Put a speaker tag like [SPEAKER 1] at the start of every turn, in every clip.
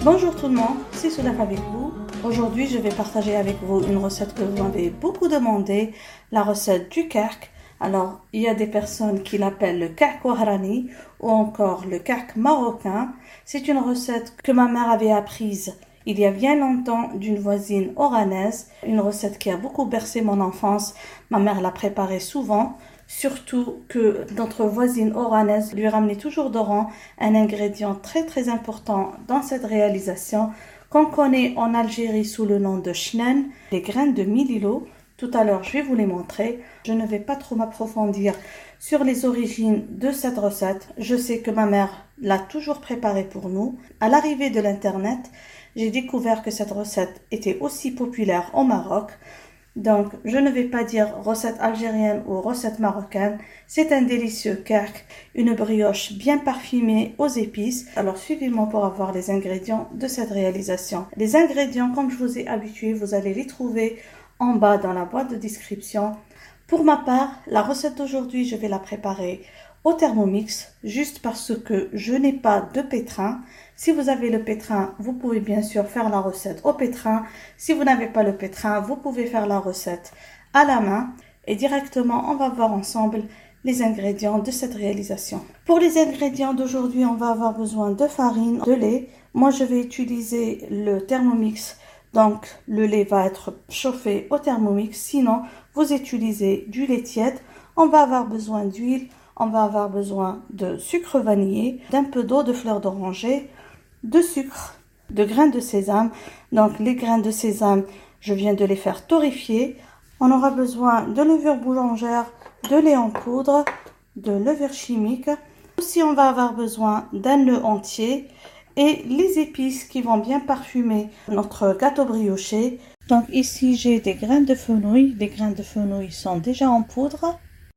[SPEAKER 1] Bonjour tout le monde, c'est Soudaf avec vous. Aujourd'hui, je vais partager avec vous une recette que vous m'avez beaucoup demandé, la recette du kark. Alors, il y a des personnes qui l'appellent le kark wahrani ou encore le kark marocain. C'est une recette que ma mère avait apprise il y a bien longtemps d'une voisine oranaise, une recette qui a beaucoup bercé mon enfance. Ma mère la préparait souvent. Surtout que notre voisine oranaise lui ramenait toujours d'Oran un ingrédient très très important dans cette réalisation qu'on connaît en Algérie sous le nom de chnen, les graines de mililo. Tout à l'heure, je vais vous les montrer. Je ne vais pas trop m'approfondir sur les origines de cette recette. Je sais que ma mère l'a toujours préparée pour nous. À l'arrivée de l'Internet, j'ai découvert que cette recette était aussi populaire au Maroc. Donc, je ne vais pas dire recette algérienne ou recette marocaine. C'est un délicieux kark, une brioche bien parfumée aux épices. Alors, suivez-moi pour avoir les ingrédients de cette réalisation. Les ingrédients, comme je vous ai habitué, vous allez les trouver en bas dans la boîte de description. Pour ma part, la recette d'aujourd'hui, je vais la préparer au Thermomix, juste parce que je n'ai pas de pétrin. Si vous avez le pétrin, vous pouvez bien sûr faire la recette au pétrin. Si vous n'avez pas le pétrin, vous pouvez faire la recette à la main. Et directement, on va voir ensemble les ingrédients de cette réalisation. Pour les ingrédients d'aujourd'hui, on va avoir besoin de farine, de lait. Moi, je vais utiliser le Thermomix. Donc, le lait va être chauffé au Thermomix. Sinon, vous utilisez du lait tiède. On va avoir besoin d'huile. On va avoir besoin de sucre vanillé, d'un peu d'eau de fleur d'oranger, de sucre, de graines de sésame. Donc les graines de sésame, je viens de les faire torréfier. On aura besoin de levure boulangère, de lait en poudre, de levure chimique. Aussi, on va avoir besoin d'un œuf entier et les épices qui vont bien parfumer notre gâteau brioché. Donc ici, j'ai des graines de fenouil. Les graines de fenouil sont déjà en poudre.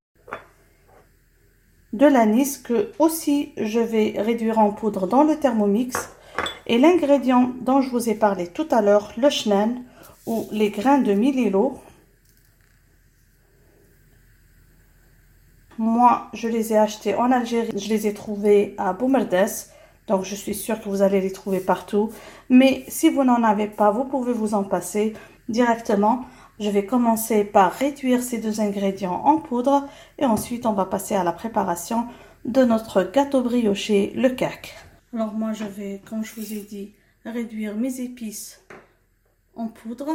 [SPEAKER 1] De l'anis que aussi je vais réduire en poudre dans le Thermomix, et l'ingrédient dont je vous ai parlé tout à l'heure, le chnen ou les grains de mililo. Moi, je les ai achetés en Algérie, je les ai trouvés à Boumerdes, donc je suis sûre que vous allez les trouver partout. Mais si vous n'en avez pas, vous pouvez vous en passer directement. Je vais commencer par réduire ces deux ingrédients en poudre et ensuite on va passer à la préparation de notre gâteau brioché, le kark. Alors moi je vais, comme je vous ai dit, réduire mes épices en poudre.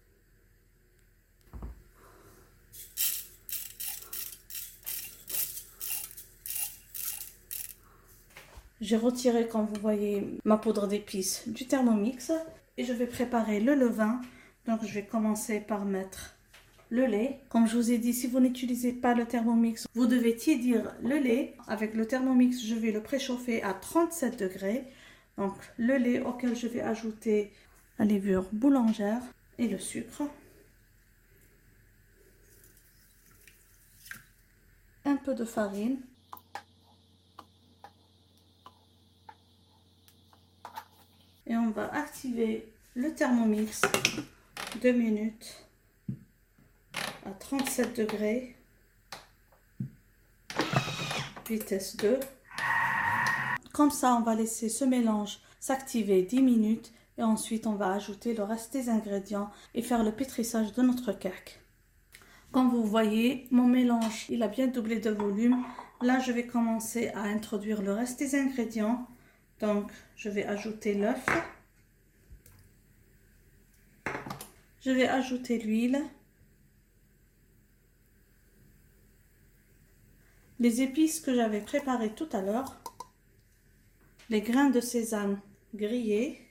[SPEAKER 1] J'ai retiré, comme vous voyez, ma poudre d'épices du Thermomix et je vais préparer le levain. Donc je vais commencer par mettre le lait. Comme je vous ai dit, si vous n'utilisez pas le Thermomix, vous devez tiédir le lait. Avec le Thermomix, je vais le préchauffer à 37 degrés. Donc le lait auquel je vais ajouter la levure boulangère et le sucre. Un peu de farine. Et on va activer le Thermomix 2 minutes à 37 degrés, vitesse 2. Comme ça, on va laisser ce mélange s'activer 10 minutes et ensuite on va ajouter le reste des ingrédients et faire le pétrissage de notre kark. Comme vous voyez, mon mélange, il a bien doublé de volume. Là, je vais commencer à introduire le reste des ingrédients. Donc, je vais ajouter l'œuf. Je vais ajouter l'huile. Les épices que j'avais préparées tout à l'heure. Les grains de sésame grillés.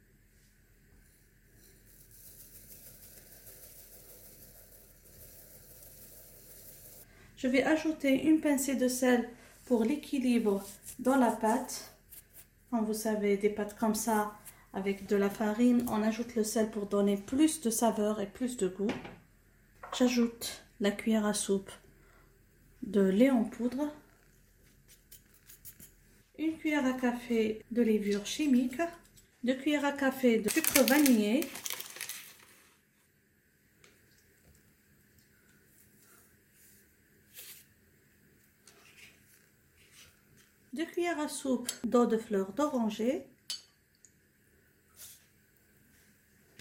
[SPEAKER 1] Je vais ajouter une pincée de sel pour l'équilibre dans la pâte. Comme vous savez, des pâtes comme ça, avec de la farine, on ajoute le sel pour donner plus de saveur et plus de goût. J'ajoute la cuillère à soupe de lait en poudre, une cuillère à café de levure chimique, 2 cuillères à café de sucre vanillé, deux cuillères à soupe d'eau de fleur d'oranger,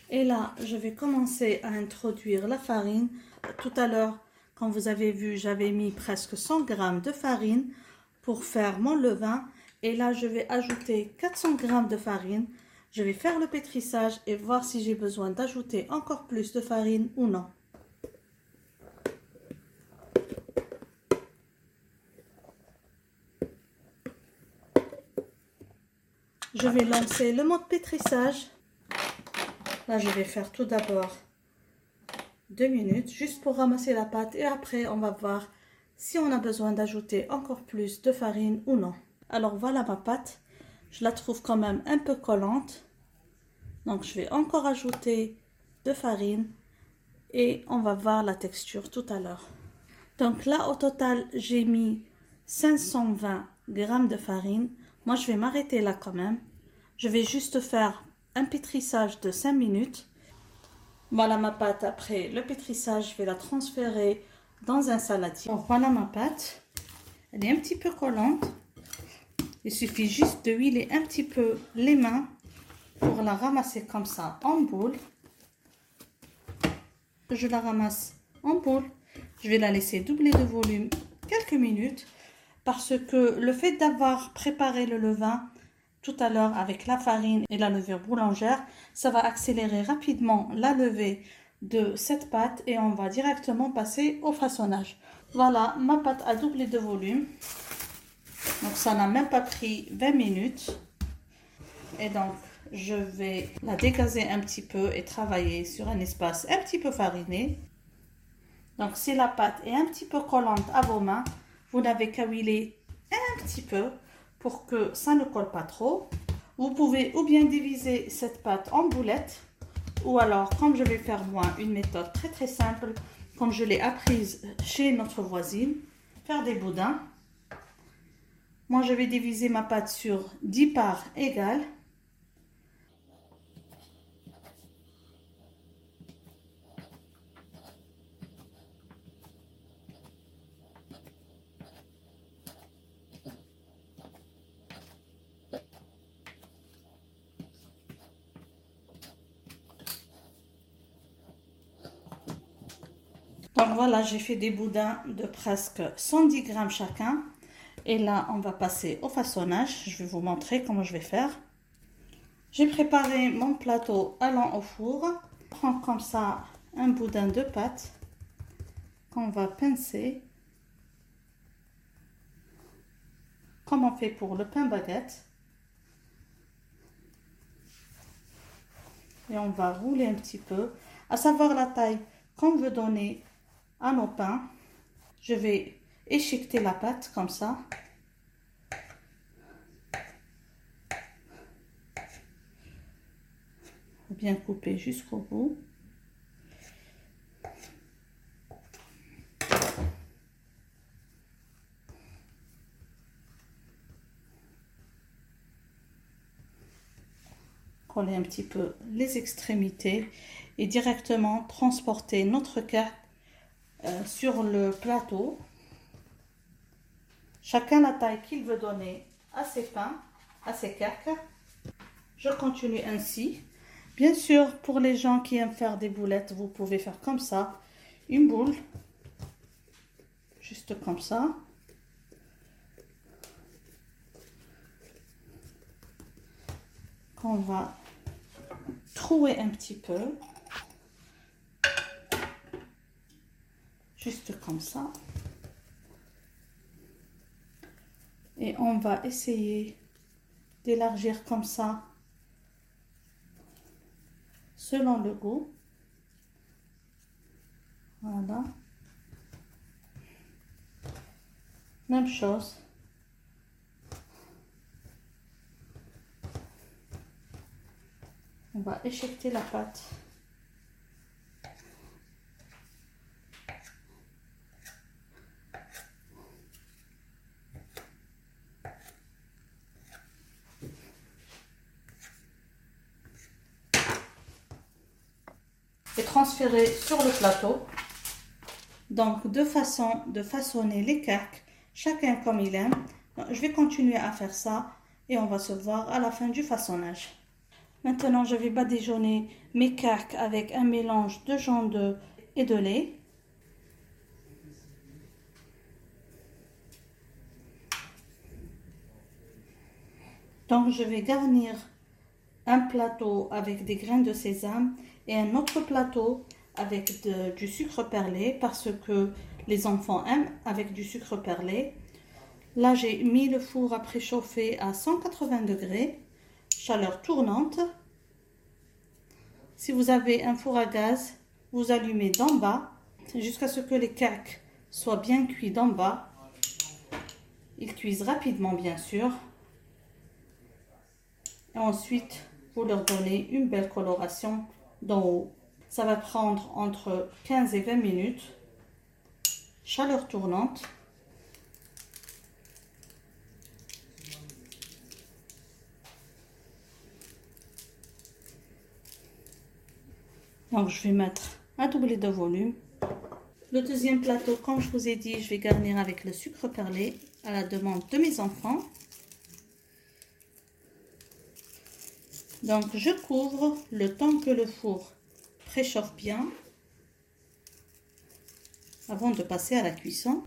[SPEAKER 1] Et là, je vais commencer à introduire la farine. Tout à l'heure, quand vous avez vu, j'avais mis presque 100 g de farine pour faire mon levain. Et là, je vais ajouter 400 g de farine. Je vais faire le pétrissage et voir si j'ai besoin d'ajouter encore plus de farine ou non. Je vais lancer le mode pétrissage. Là, je vais faire tout d'abord 2 minutes juste pour ramasser la pâte et après, on va voir si on a besoin d'ajouter encore plus de farine ou non. Alors voilà ma pâte. Je la trouve quand même un peu collante. Donc, je vais encore ajouter de farine et on va voir la texture tout à l'heure. Donc là, au total, j'ai mis 520 g de farine. Moi, je vais m'arrêter là quand même. Je vais juste faire un pétrissage de 5 minutes. Voilà ma pâte après le pétrissage. Je vais la transférer dans un saladier. Donc, voilà ma pâte. Elle est un petit peu collante. Il suffit juste de huiler un petit peu les mains pour la ramasser comme ça en boule. Je la ramasse en boule. Je vais la laisser doubler de volume quelques minutes parce que le fait d'avoir préparé le levain tout à l'heure avec la farine et la levure boulangère, ça va accélérer rapidement la levée de cette pâte et on va directement passer au façonnage. Voilà, ma pâte a doublé de volume. Donc ça n'a même pas pris 20 minutes. Et donc je vais la dégazer un petit peu et travailler sur un espace un petit peu fariné. Donc si la pâte est un petit peu collante à vos mains, vous n'avez qu'à huiler un petit peu pour que ça ne colle pas trop. Vous pouvez ou bien diviser cette pâte en boulettes ou alors, comme je vais faire moi, une méthode très simple, comme je l'ai apprise chez notre voisine, faire des boudins. Moi, je vais diviser ma pâte sur 10 parts égales. Donc voilà, j'ai fait des boudins de presque 110 g chacun. Et là, on va passer au façonnage. Je vais vous montrer comment je vais faire. J'ai préparé mon plateau allant au four. Je prends comme ça un boudin de pâte qu'on va pincer. Comme on fait pour le pain baguette. Et on va rouler un petit peu. À savoir la taille qu'on veut donner à nos pains. Je vais échiqueter la pâte comme ça. Bien couper jusqu'au bout. Coller un petit peu les extrémités et directement transporter notre cake sur le plateau. Chacun la taille qu'il veut donner à ses pains, à ses cakes. Je continue ainsi. Bien sûr, pour les gens qui aiment faire des boulettes, vous pouvez faire comme ça, une boule, juste comme ça. Qu'on va trouer un petit peu, juste comme ça. Et on va essayer d'élargir comme ça, selon le goût. Voilà. Même chose. On va échiqueter la pâte. Et transférer sur le plateau. Donc, deux façons de façonner les cakes, chacun comme il aime. Je vais continuer à faire ça et on va se voir à la fin du façonnage. Maintenant, je vais badigeonner mes cakes avec un mélange de jaune d'œuf et de lait. Donc, je vais garnir un plateau avec des graines de sésame et un autre plateau avec du sucre perlé parce que les enfants aiment avec du sucre perlé. Là, j'ai mis le four à préchauffer à 180 degrés, chaleur tournante. Si vous avez un four à gaz, vous allumez d'en bas jusqu'à ce que les cakes soient bien cuits d'en bas. Ils cuisent rapidement, bien sûr. Et ensuite, vous leur donnez une belle coloration d'en haut. Ça va prendre entre 15 et 20 minutes. Chaleur tournante. Donc, je vais mettre un doublé de volume. Le deuxième plateau, comme je vous ai dit, je vais garnir avec le sucre perlé à la demande de mes enfants. Donc, je couvre le temps que le four préchauffe bien avant de passer à la cuisson.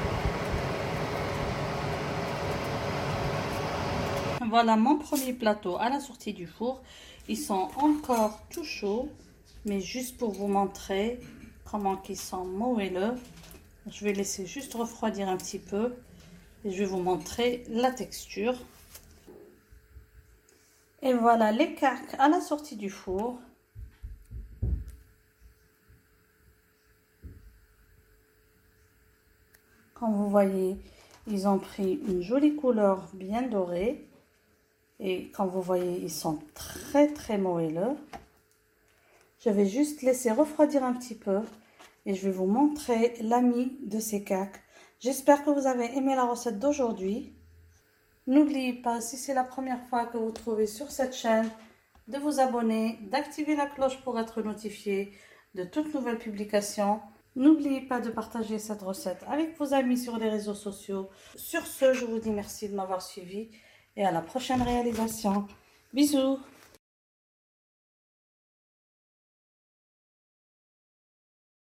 [SPEAKER 1] Voilà mon premier plateau à la sortie du four. Ils sont encore tout chauds, mais juste pour vous montrer comment ils sont moelleux. Je vais laisser juste refroidir un petit peu et je vais vous montrer la texture. Et voilà les cakes à la sortie du four. Comme vous voyez, ils ont pris une jolie couleur bien dorée. Et comme vous voyez, ils sont très moelleux. Je vais juste laisser refroidir un petit peu. Et je vais vous montrer la mie de ces cakes. J'espère que vous avez aimé la recette d'aujourd'hui. N'oubliez pas, si c'est la première fois que vous trouvez sur cette chaîne, de vous abonner, d'activer la cloche pour être notifié de toutes nouvelles publications. N'oubliez pas de partager cette recette avec vos amis sur les réseaux sociaux. Sur ce, je vous dis merci de m'avoir suivi et à la prochaine réalisation. Bisous!